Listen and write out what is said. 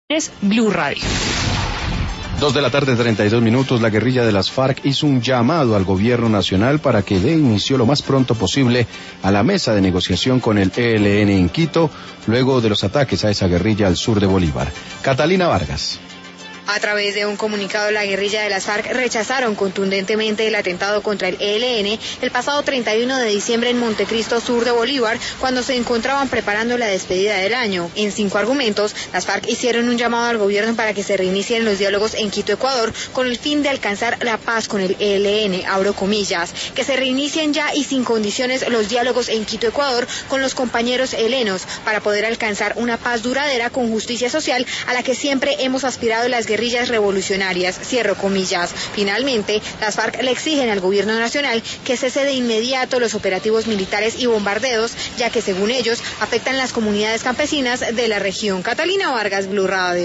Es Blue Radio. 2:32 p.m, la guerrilla de las FARC hizo un llamado al gobierno nacional para que dé inicio lo más pronto posible a la mesa de negociación con el ELN en Quito, luego de los ataques a esa guerrilla al sur de Bolívar. Catalina Vargas. A través de un comunicado, la guerrilla de las FARC rechazaron contundentemente el atentado contra el ELN el pasado 31 de diciembre en Montecristo, sur de Bolívar, cuando se encontraban preparando la despedida del año. En 5 argumentos, las FARC hicieron un llamado al gobierno para que se reinicien los diálogos en Quito, Ecuador, con el fin de alcanzar la paz con el ELN, abro comillas, que se reinicien ya y sin condiciones los diálogos en Quito, Ecuador, con los compañeros helenos, para poder alcanzar una paz duradera con justicia social a la que siempre hemos aspirado las guerrillas revolucionarias, cierro comillas. Finalmente, las FARC le exigen al gobierno nacional que cese de inmediato los operativos militares y bombardeos, ya que según ellos afectan las comunidades campesinas de la región. Catalina Vargas, Blue Radio.